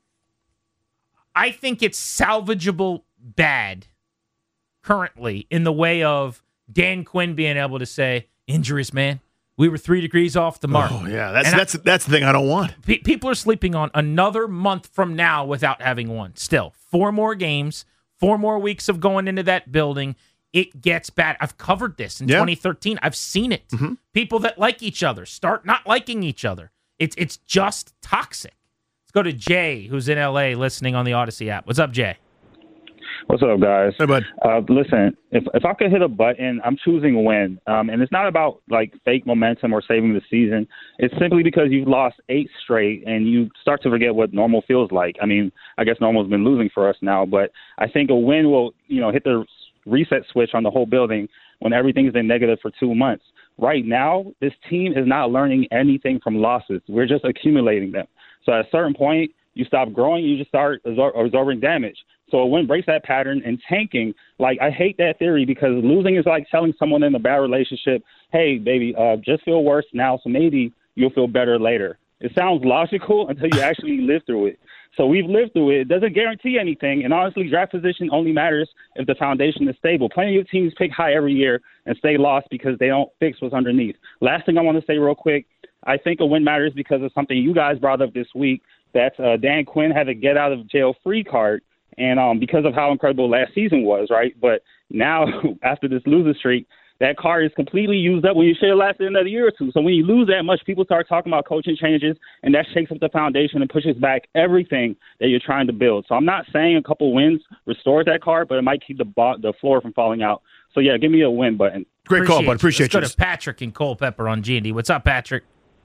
I think it's salvageable bad currently in the way of Dan Quinn being able to say, injuries, man. We were three degrees off the mark. Oh, yeah. That's And that's that's the thing I don't want. Pe- people are sleeping on another month from now without having one. Still, four more games, four more weeks of going into that building. It gets bad. I've covered this in Yeah. twenty thirteen. I've seen it. Mm-hmm. People that like each other start not liking each other. It's it's just toxic. Let's go to Jay, who's in L A listening on the Odyssey app. What's up, Jay? What's up, guys? Hey, bud. Uh, listen, if if I could hit a button, I'm choosing win. Um, and it's not about like fake momentum or saving the season. It's simply because you've lost eight straight and you start to forget what normal feels like. I mean, I guess normal's been losing for us now, but I think a win will, you know, hit the reset switch on the whole building when everything's been negative for two months. Right now, this team is not learning anything from losses. We're just accumulating them. So at a certain point, you stop growing, you just start absor- absorbing damage. So a win breaks that pattern, and tanking, like, I hate that theory because losing is like telling someone in a bad relationship, hey, baby, uh, just feel worse now, so maybe you'll feel better later. It sounds logical until you actually live through it. So we've lived through it. It doesn't guarantee anything, and honestly, draft position only matters if the foundation is stable. Plenty of teams pick high every year and stay lost because they don't fix what's underneath. Last thing I want to say real quick, I think a win matters because of something you guys brought up this week, that uh, Dan Quinn had a get-out-of-jail-free card, and um, because of how incredible last season was, right? But now, after this losing streak, that card is completely used up when you should have lasted another year or two. So when you lose that much, people start talking about coaching changes, and that shakes up the foundation and pushes back everything that you're trying to build. So I'm not saying a couple wins restores that card, but it might keep the bo- the floor from falling out. So, yeah, give me a win button. Great Appreciate call, bud. Appreciate you. you. Let's go to Patrick in Culpeper on G and D. What's up, Patrick?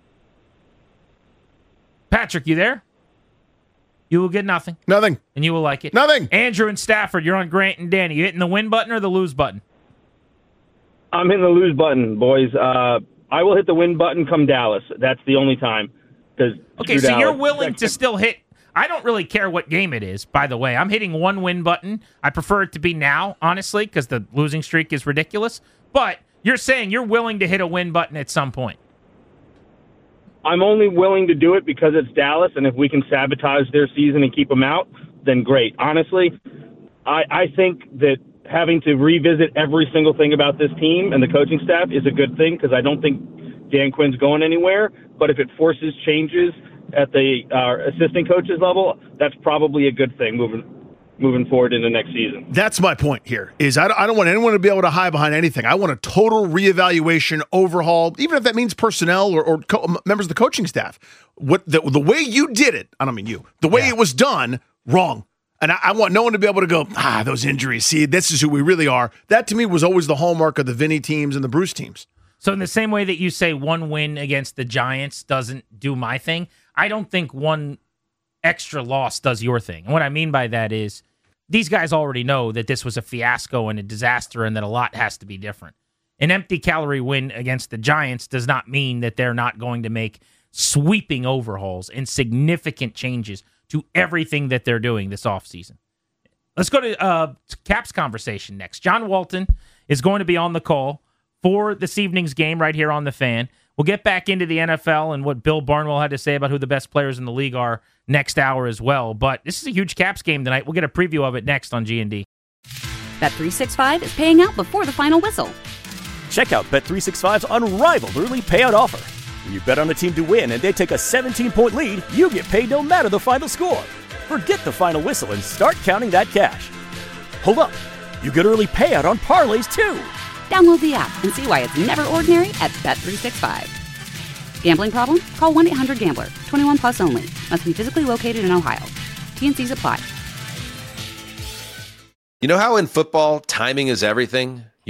Patrick, you there? You will get nothing. Nothing. And you will like it. Nothing. Andrew and Stafford, you're on Grant and Danny. You hitting the win button or the lose button? I'm hitting the lose button, boys. Uh, I will hit the win button come Dallas. That's the only time. Okay, so Dallas. You're willing to still hit. I don't really care what game it is, by the way. I'm hitting one win button. I prefer it to be now, honestly, because the losing streak is ridiculous. But you're saying you're willing to hit a win button at some point. I'm only willing to do it because it's Dallas, and if we can sabotage their season and keep them out, then great. Honestly, I, I think that having to revisit every single thing about this team and the coaching staff is a good thing because I don't think Dan Quinn's going anywhere. But if it forces changes at the uh, assistant coaches level, that's probably a good thing moving moving forward into next season. That's my point here, is I don't, I don't want anyone to be able to hide behind anything. I want a total reevaluation, overhaul, even if that means personnel or, or co- members of the coaching staff. What the, the way you did it, I don't mean you, the way yeah. it was done, wrong. And I, I want no one to be able to go, ah, those injuries, see, this is who we really are. That, to me, was always the hallmark of the Vinny teams and the Bruce teams. So in the same way that you say one win against the Giants doesn't do my thing, I don't think one extra loss does your thing. And what I mean by that is these guys already know that this was a fiasco and a disaster and that a lot has to be different. An empty calorie win against the Giants does not mean that they're not going to make sweeping overhauls and significant changes to everything that they're doing this offseason. Let's go to uh, Cap's conversation next. John Walton is going to be on the call for this evening's game right here on The Fan. We'll get back into the N F L and what Bill Barnwell had to say about who the best players in the league are next hour as well. But this is a huge Caps game tonight. We'll get a preview of it next on G and D. Bet three sixty-five is paying out before the final whistle. Check out Bet three sixty-five's unrivaled early payout offer. When you bet on a team to win and they take a seventeen-point lead, you get paid no matter the final score. Forget the final whistle and start counting that cash. Hold up. You get early payout on parlays, too. Download the app and see why it's never ordinary at Bet three sixty-five. Gambling problem? Call one eight hundred gambler. twenty-one plus only. Must be physically located in Ohio. T and C's apply. You know how in football, timing is everything?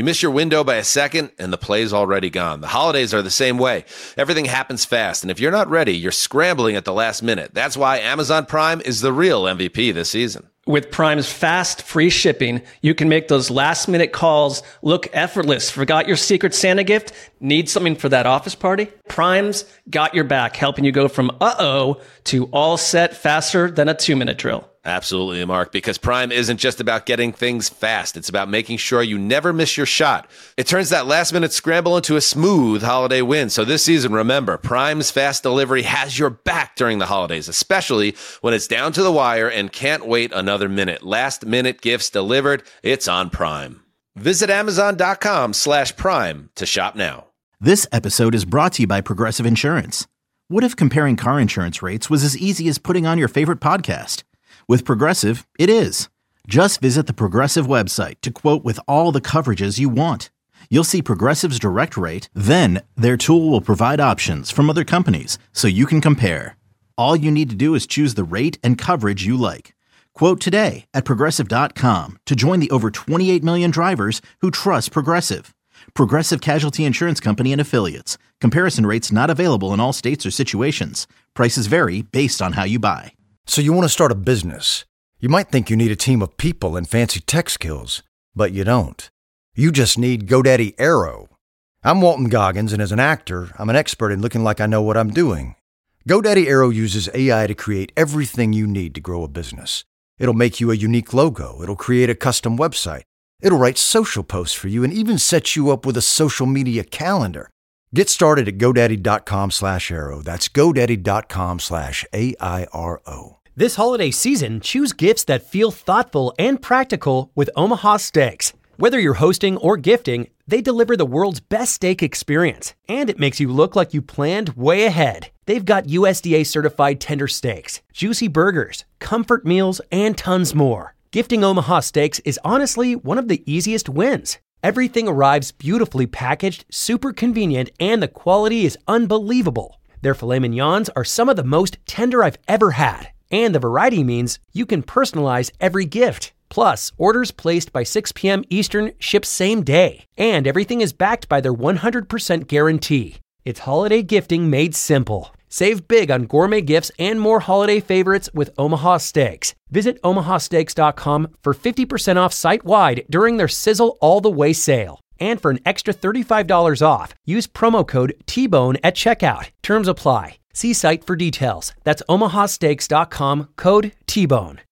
You miss your window by a second, and the play's already gone. The holidays are the same way. Everything happens fast, and if you're not ready, you're scrambling at the last minute. That's why Amazon Prime is the real M V P this season. With Prime's fast, free shipping, you can make those last-minute calls look effortless. Forgot your Secret Santa gift? Need something for that office party? Prime's got your back, helping you go from uh-oh to all set faster than a two-minute drill. Absolutely, Mark, because Prime isn't just about getting things fast. It's about making sure you never miss your shot. It turns that last-minute scramble into a smooth holiday win. So this season, remember, Prime's fast delivery has your back during the holidays, especially when it's down to the wire and can't wait another minute. Last-minute gifts delivered. It's on Prime. Visit Amazon.com slash Prime to shop now. This episode is brought to you by Progressive Insurance. What if comparing car insurance rates was as easy as putting on your favorite podcast? With Progressive, it is. Just visit the Progressive website to quote with all the coverages you want. You'll see Progressive's direct rate, then their tool will provide options from other companies so you can compare. All you need to do is choose the rate and coverage you like. Quote today at Progressive dot com to join the over twenty-eight million drivers who trust Progressive. Progressive Casualty Insurance Company and Affiliates. Comparison rates not available in all states or situations. Prices vary based on how you buy. So you want to start a business. You might think you need a team of people and fancy tech skills, but you don't. You just need GoDaddy Aero. I'm Walton Goggins, and as an actor, I'm an expert in looking like I know what I'm doing. GoDaddy Aero uses A I to create everything you need to grow a business. It'll make you a unique logo. It'll create a custom website. It'll write social posts for you and even set you up with a social media calendar. Get started at GoDaddy.com slash Aero. That's GoDaddy.com slash A I R O. This holiday season, choose gifts that feel thoughtful and practical with Omaha Steaks. Whether you're hosting or gifting, they deliver the world's best steak experience, and it makes you look like you planned way ahead. They've got U S D A-certified tender steaks, juicy burgers, comfort meals, and tons more. Gifting Omaha Steaks is honestly one of the easiest wins. Everything arrives beautifully packaged, super convenient, and the quality is unbelievable. Their filet mignons are some of the most tender I've ever had, and the variety means you can personalize every gift. Plus, orders placed by six p.m. Eastern ship same day, and everything is backed by their one hundred percent guarantee. It's holiday gifting made simple. Save big on gourmet gifts and more holiday favorites with Omaha Steaks. Visit omaha steaks dot com for fifty percent off site-wide during their Sizzle All the Way sale. And for an extra thirty-five dollars off, use promo code T Bone at checkout. Terms apply. See site for details. That's omaha steaks dot com, code T Bone.